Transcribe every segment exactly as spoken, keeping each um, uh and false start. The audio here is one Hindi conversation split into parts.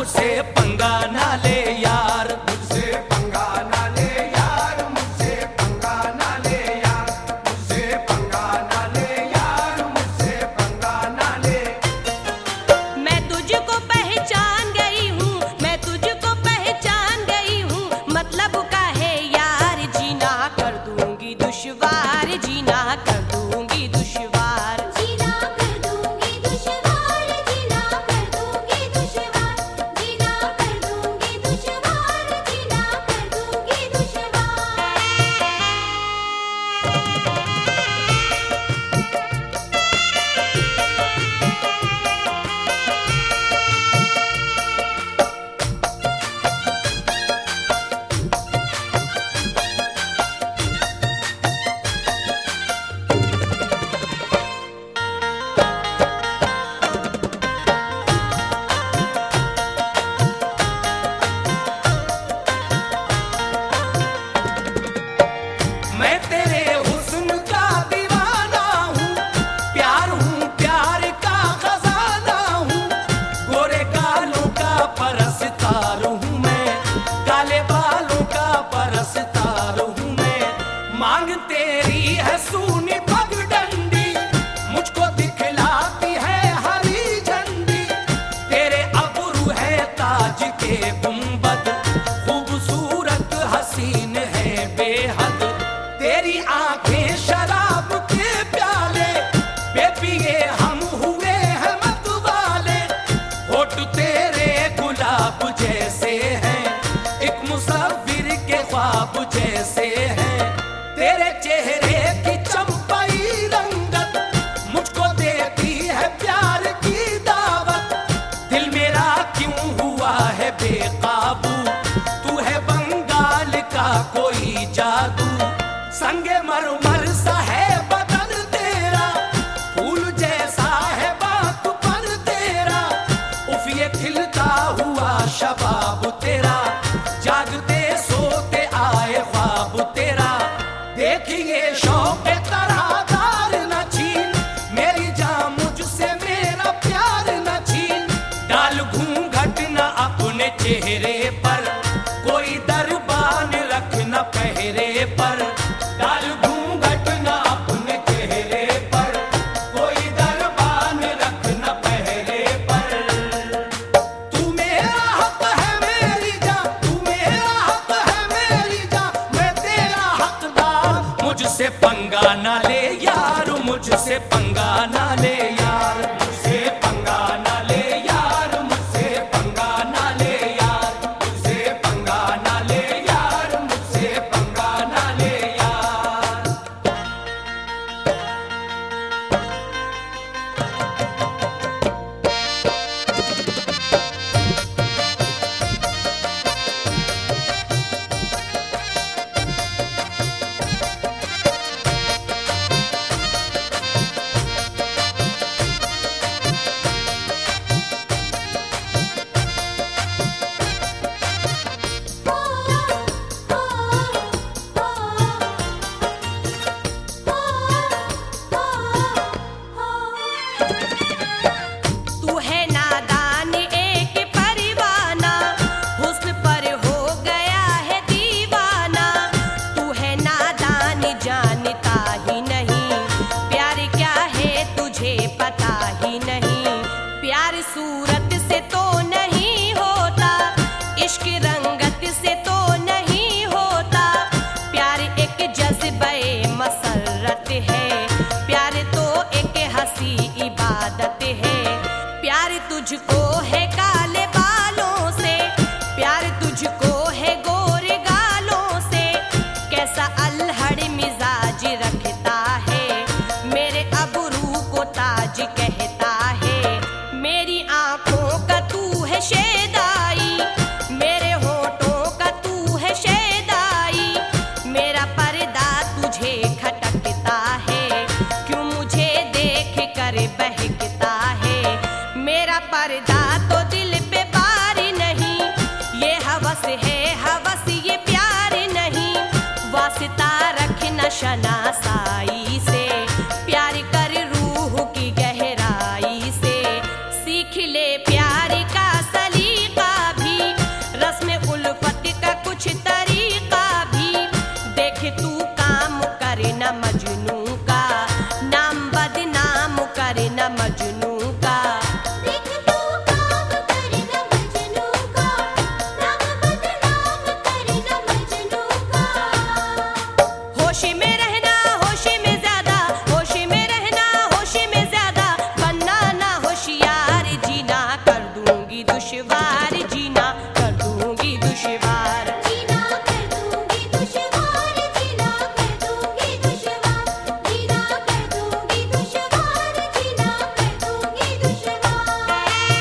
मुझसे पंगा ना ले यार, मुझसे पंगा ना ले यार, मुझसे पंगा ना ले यार, मुझसे पंगा ना ले यार, मुझसे पंगा ना ले। मैं तुझको पहचान गई हूँ, मैं तुझको पहचान गई हूँ, मतलब का है यार जीना कर दूंगी दुश्वार, जीना कर दूंगी दुश्वार, जीना कर दूंगी दुश्वार, जीना कर दूंगी दुश्वार, जीना कर दूंगी दुश्वार, जीना कर दूंगी दुश्वार। मैं तेरे हुस्न का दीवाना हूँ, प्यार हूँ प्यार का खजाना हूँ, गोरे गालों का परस्तार हूँ मैं, काले बालों का परस्तार हूँ मैं। मांग तेरी है सूनी पगडंडी, मुझको दिखलाती है हरी झंडी, तेरे अबरू है ताज के गुंबद, खूबसूरत हसीन है बेहद, तेरी आंखें शराब के प्याले, बेपिए हम हुए हैं मत वाले, होठ तेरे गुलाब जैसे हैं, एक मुसव्विर के ख्वाब जैसे हैं, तेरे चेहरे की चंपाई रंगत, मुझको देती है प्यार की दावत, दिल मेरा क्यों हुआ है बेकाबू, तू है बंगाल का कोई जादू, संगे मरमर सा है बदन तेरा, फूल जैसा है बात पर तेरा, उफ ये खिलता हुआ शबाब तेरा, जागते सोते आए ख्वाब तेरा, देखिए शौक तरादार न छीन, मेरी जान मुझसे मेरा प्यार न छीन, डाल घूंघट न अपने चेहरे पर, कोई दरबान रख न पहरे पर, डाल घूंघट न अपने चेहरे पर, कोई दरबान रख न पहरे पर। तू मेरा हक है मेरी जान, तू मेरा हक है मेरी जान, मैं तेरा हकदार, मुझसे पंगा ना ले यार, मुझसे पंगा ना ले यार, मुझसे पंगा ना ले यार, मुझसे पंगा ना ले यार, मुझसे पंगा ना ले यार, मुझसे पंगा ना ले यार। तू है नादान एक परवाना, हुस्न पर हो गया है दीवाना, तू है नादान जानता ही नहीं, प्यार क्या है तुझे पता ही नहीं, प्यार सूरत से तो नहीं होता, इश्क रंगत से तो नहीं होता, प्यार एक जज्बे मसरत है, प्यार तो एक हंसी इबादत है, प्यार तुझको है काले बालों से, प्यार तुझको है गोरे गालों से, कैसा अल्हड़ मिजाज रखता है, मेरे अबरू को ताज कहता है, मेरी आंखों का तू है शेदाई, मेरे होठों का तू है शेदाई, मेरा पर्दा तुझे खटकता है, क्यों मुझे देख कर बहकता है, मेरा पर्दा तो दिल पे बार नहीं, ये हवस है हवस ये प्यार नहीं, वास्ता रखना शनासाई से, प्यार कर रूह की गहराई से, सीख ले प्यार का सलीका दुश्वार जीना कर दूंगी दुश्वार जीना कर दूंगी दुश्वार जीना कर दूंगी दुश्वार जीना कर दूंगी दुश्वार जीना कर दूंगी दुश्वार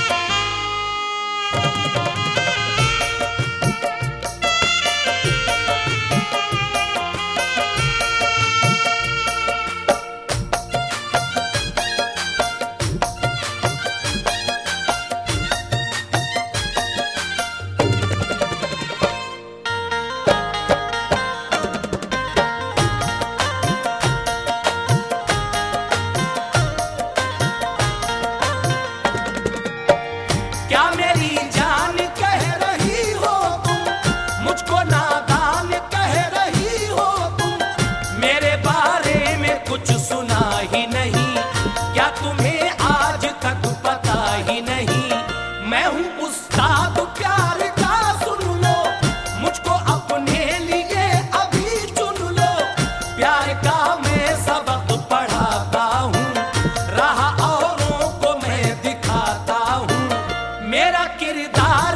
क्या मेरी जान कह रही हो तुम मुझको नादान कह रही हो तुम मेरे बारे में कुछ सुना ही नहीं क्या तुम्हें आज तक पता ही नहीं मैं हूँ उस्ताद प्यार का सुन लो मुझको अपने लिए अभी चुन लो प्यार का मैं सबक पढ़ाता हूँ राह औरों को मैं दिखाता हूँ मेरा किरदार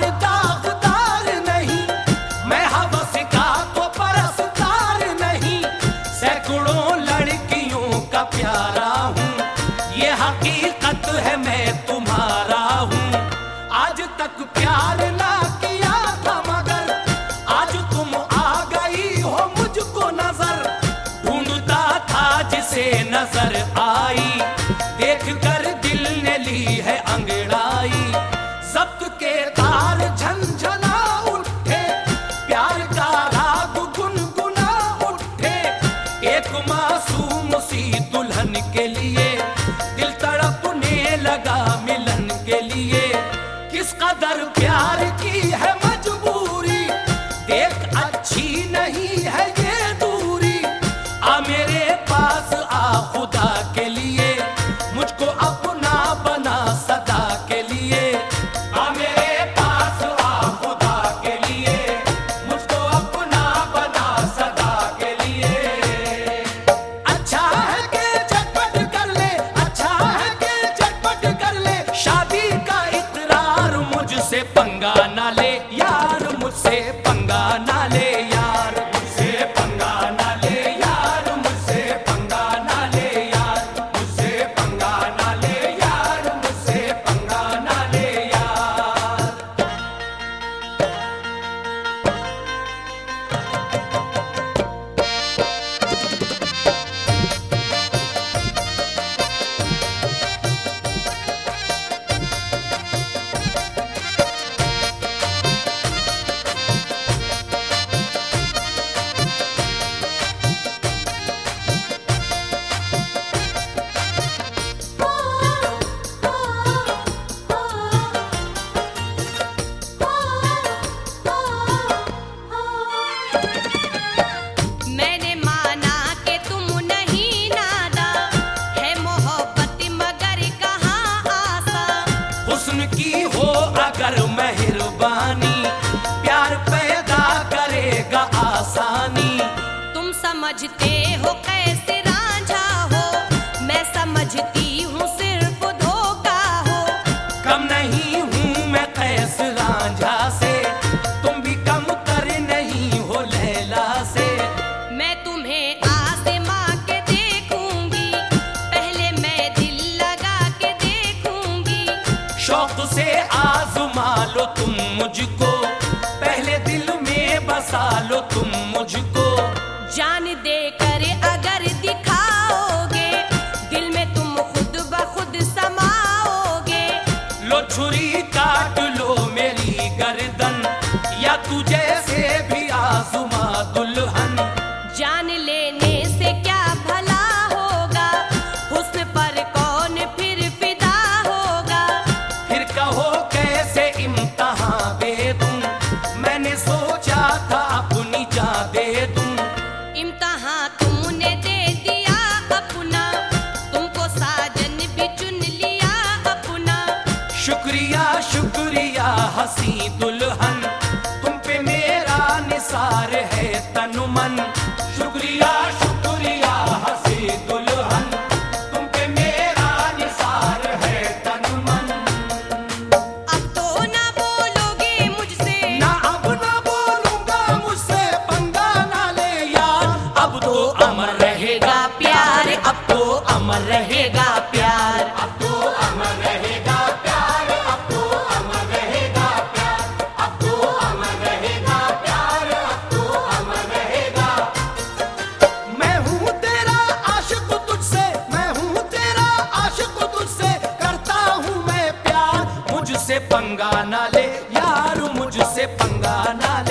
दागदार नहीं मैं हवस का तो परस्तार नहीं सैकड़ों लड़कियों का प्यारा हूँ ये हकीकत है मैं तुम्हारा हूँ आज तक प्यार ना किया था मगर आज तुम आ गई हो मुझको नजर ढूंढता था जिसे नजर आई देख कर दिल ने ली है अंगड़ाई जब्त के तार झंझना उठे प्यार का राग गुनगुना उठे एक मासूम सी दुल्हन के लिए दिल तड़पने लगा मिलन के लिए किस कदर प्यार की है मजबूरी देख अच्छी नहीं है ये दूरी आ मेरे पास आ खुदा के लिए मुझको अपना बना सदा के लिए आ मेरे पास आ खुदा के लिए मुझको अपना बना सदा के लिए अच्छा है कि झटपट कर ले अच्छा है कि झटपट कर ले शादी का इकरार मुझसे पंगा ना ले यार मुझसे पंगा ना ले यार मुझसे पंगा ना ले यार मुझसे पंगा ना ले यार मुझसे पंगा ना ले यार मुझसे पंगा ना ले यार मैंने माना कि तुम नहीं नादा है मोहब्बत मगर कहाँ आसा हुस्न की हो अगर मेहरबानी प्यार पैदा करेगा आसानी तुम समझते हो कैसे रांझा हो मैं समझती हूँ सिर्फ धोखा हो कम नहीं हूँ मैं कैस रांझा से तुम भी कम कर नहीं हो लैला से मैं तुम्हें आसमां के देखूंगी पहले मैं दिल लगा के देखूंगी शौक से आजमा लो तुम मुझको पहले दिल में बसा लो तुम मुझको जान दे कर अगर पंगा ना ले